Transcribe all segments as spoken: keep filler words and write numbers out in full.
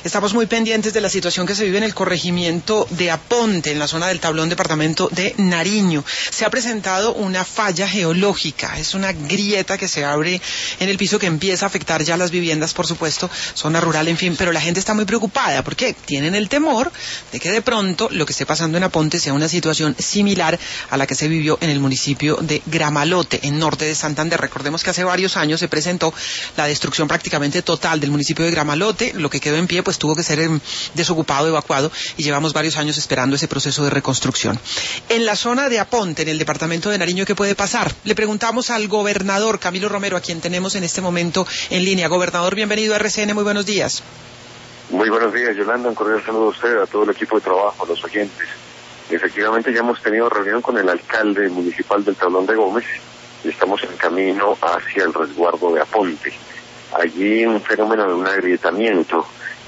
Estamos muy pendientes de la situación que se vive en el corregimiento de Aponte, en la zona del Tablón, departamento de Nariño. Se ha presentado una falla geológica, es una grieta que se abre en el piso que empieza a afectar ya las viviendas, por supuesto, zona rural, en fin, pero la gente está muy preocupada porque tienen el temor de que de pronto lo que esté pasando en Aponte sea una situación similar a la que se vivió en el municipio de Gramalote, en norte de Santander. Recordemos que hace varios años se presentó la destrucción prácticamente total del municipio de Gramalote. Lo que quedó en pie pues tuvo que ser eh, desocupado, evacuado, y llevamos varios años esperando ese proceso de reconstrucción. En la zona de Aponte, en el departamento de Nariño, ¿qué puede pasar? Le preguntamos al gobernador Camilo Romero, a quien tenemos en este momento en línea. Gobernador, bienvenido a R C N, muy buenos días. Muy buenos días, Yolanda, un cordial saludo a usted, a todo el equipo de trabajo, a los oyentes. Efectivamente ya hemos tenido reunión con el alcalde municipal del Tablón de Gómez y estamos en camino hacia el resguardo de Aponte. Allí un fenómeno de un agrietamiento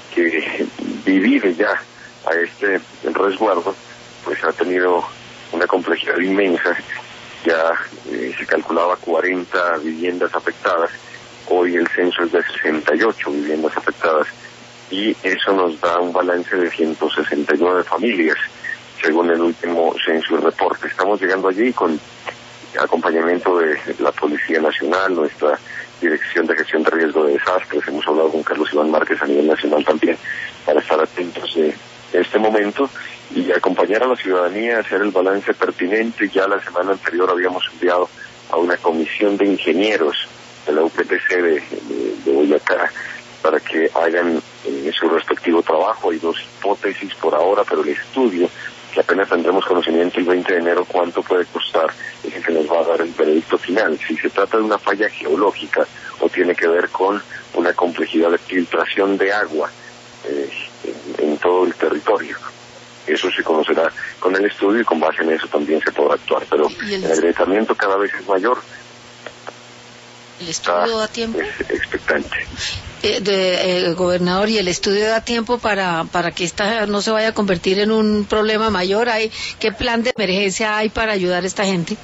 que divide ya a este resguardo, pues ha tenido una complejidad inmensa. Ya eh, se calculaba cuarenta viviendas afectadas, hoy el censo es de sesenta y ocho viviendas afectadas y eso nos da un balance de ciento sesenta y nueve familias, según el último censo y reporte. Estamos llegando allí con acompañamiento de la Policía Nacional, nuestra Dirección de Gestión de Riesgo de Desastres. Hemos hablado con Carlos Iván Márquez a nivel nacional también para estar atentos de este momento y acompañar a la ciudadanía a hacer el balance pertinente. Ya la semana anterior habíamos enviado a una comisión de ingenieros de la U P T C de, de, de Boyacá para que hagan eh, su respectivo trabajo. Hay dos hipótesis por ahora, pero el estudio, que apenas tendremos conocimiento el veinte de enero cuánto puede costar, es el que nos va a dar el veredicto final. Si se trata de una falla geológica o tiene que ver con una complejidad de filtración de agua eh, en, en todo el territorio. Eso se conocerá con el estudio y con base en eso también se podrá actuar. Pero el, el agrietamiento cada vez es mayor. ¿El estudio da tiempo? Es expectante. Eh, de, eh, gobernador, ¿y el estudio da tiempo para para que esta no se vaya a convertir en un problema mayor? ¿Hay qué plan de emergencia hay para ayudar a esta gente?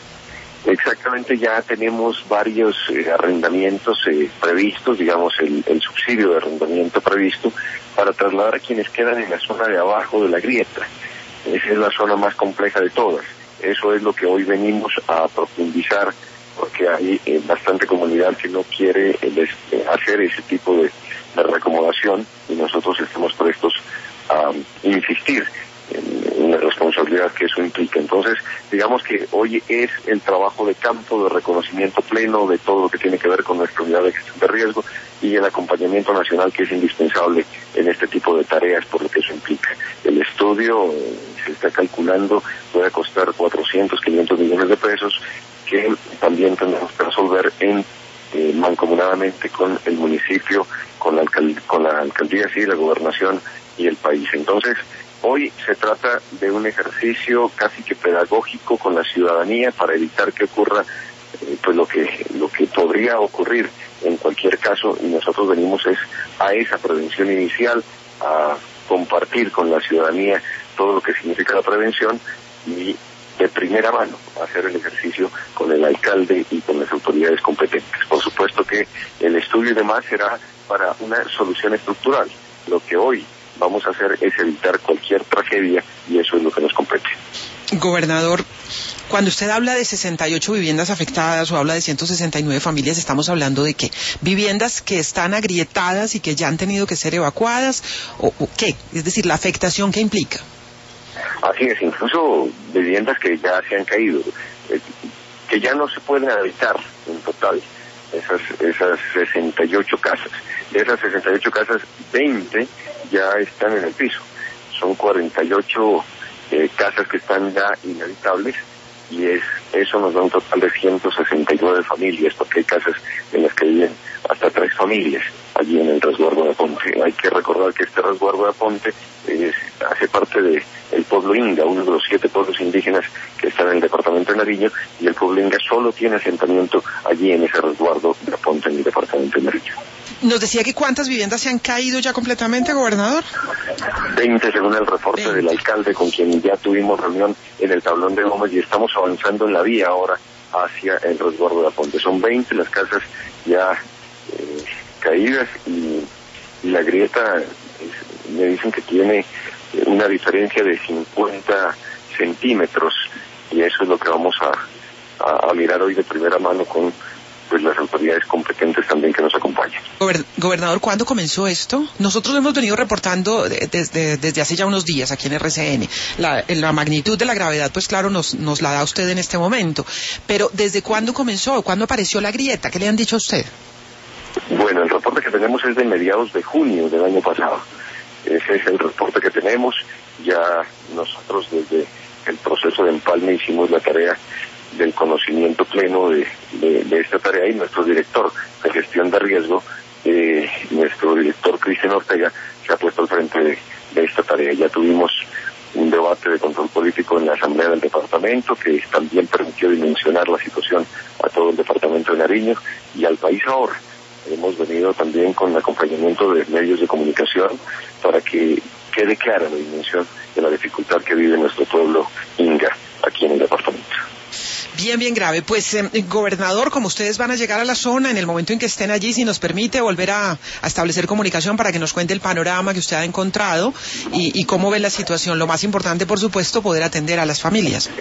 Exactamente, ya tenemos varios eh, arrendamientos eh, previstos, digamos el, el subsidio de arrendamiento previsto para trasladar a quienes quedan en la zona de abajo de la grieta. Esa es la zona más compleja de todas. Eso es lo que hoy venimos a profundizar, porque hay eh, bastante comunidad que no quiere eh, eh, hacer ese tipo de, de reacomodación y nosotros estamos prestos a um, insistir en, en la responsabilidad que eso implica. Entonces, digamos que hoy es el trabajo de campo, de reconocimiento pleno de todo lo que tiene que ver con nuestra unidad de gestión de riesgo y el acompañamiento nacional que es indispensable en este tipo de tareas por lo que eso implica. El estudio eh, se está calculando puede costar cuatrocientos, quinientos millones de pesos, que también tendremos que resolver en eh, mancomunadamente con el municipio, con la, alcald- con la alcaldía, sí, la gobernación y el país. Entonces, hoy se trata de un ejercicio casi que pedagógico con la ciudadanía para evitar que ocurra eh, pues lo que lo que podría ocurrir en cualquier caso, y nosotros venimos es a esa prevención inicial, a compartir con la ciudadanía todo lo que significa la prevención y de primera mano hacer el ejercicio con el alcalde y con las autoridades competentes. Por supuesto que el estudio y demás será para una solución estructural. Lo que hoy vamos a hacer es evitar cualquier tragedia y eso es lo que nos compete. Gobernador, cuando usted habla de sesenta y ocho viviendas afectadas o habla de ciento sesenta y nueve familias, ¿estamos hablando de qué? ¿Viviendas que están agrietadas y que ya han tenido que ser evacuadas o, o qué? Es decir, la afectación que implica. Así es, incluso viviendas que ya se han caído, eh, que ya no se pueden habitar en total, esas esas sesenta y ocho casas. De esas sesenta y ocho casas, veinte ya están en el piso. Son cuarenta y ocho eh, casas que están ya inhabitables y es eso nos da un total de ciento sesenta y nueve familias, porque hay casas en las que viven hasta tres familias allí en el resguardo de Aponte. Hay que recordar que este resguardo de Aponte es, hace parte de el pueblo Inga, uno de los siete pueblos indígenas que están en el departamento de Nariño, y el pueblo Inga solo tiene asentamiento allí en ese resguardo de Aponte en el departamento de Nariño. Nos decía que cuántas viviendas se han caído ya completamente, gobernador. veinte según el reporte veinte del alcalde, con quien ya tuvimos reunión en el Tablón de Gómez y estamos avanzando en la vía ahora hacia el resguardo de Aponte. Son veinte las casas ya eh, caídas y, y la grieta me dicen que tiene una diferencia de cincuenta centímetros, y eso es lo que vamos a, a, a mirar hoy de primera mano con pues las autoridades competentes también que nos acompañan. Gobernador, ¿cuándo comenzó esto? Nosotros hemos venido reportando desde, desde hace ya unos días aquí en R C N. La, la magnitud de la gravedad, pues claro, nos, nos la da usted en este momento. Pero ¿desde cuándo comenzó? ¿Cuándo apareció la grieta? ¿Qué le han dicho a usted? Bueno, el reporte que tenemos es de mediados de junio del año pasado. Ese es el reporte que tenemos. Ya nosotros desde el proceso de empalme hicimos la tarea del conocimiento pleno de, de, de esta tarea, y nuestro director de gestión de riesgo, eh, nuestro director Cristian Ortega, se ha puesto al frente de, de esta tarea. Ya tuvimos un debate de control político en la Asamblea del Departamento, que también permitió dimensionar la situación a todo el Departamento de Nariño y al país ahora. Hemos venido también con acompañamiento de medios de comunicación para que quede clara la dimensión de la dificultad que vive nuestro pueblo inga aquí en el departamento. Bien, bien grave. Pues, eh, gobernador, como ustedes van a llegar a la zona, en el momento en que estén allí, si nos permite volver a, a establecer comunicación para que nos cuente el panorama que usted ha encontrado y, y cómo ve la situación. Lo más importante, por supuesto, poder atender a las familias.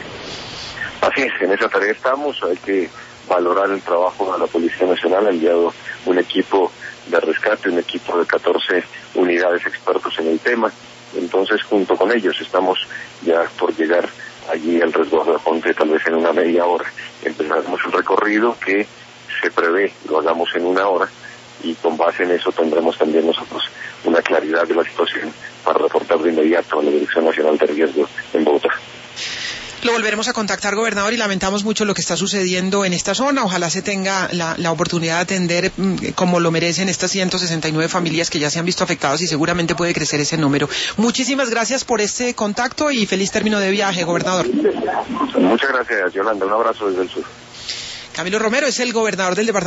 Así es, en esa tarea estamos. Hay que valorar el trabajo de la Policía Nacional. Ha enviado un equipo de rescate, un equipo de catorce unidades expertos en el tema. Entonces, junto con ellos, estamos ya por llegar allí al resguardo de Aponte, tal vez en una media hora. Empezaremos el recorrido que se prevé, lo hagamos en una hora, y con base en eso tendremos también nosotros una claridad de la situación para reportar de inmediato a la Dirección Nacional de Riesgo en Bogotá. Lo volveremos a contactar, gobernador, y lamentamos mucho lo que está sucediendo en esta zona. Ojalá se tenga la, la oportunidad de atender mmm, como lo merecen estas ciento sesenta y nueve familias que ya se han visto afectadas, y seguramente puede crecer ese número. Muchísimas gracias por este contacto y feliz término de viaje, gobernador. Muchas gracias, Yolanda. Un abrazo desde el sur. Camilo Romero es el gobernador del departamento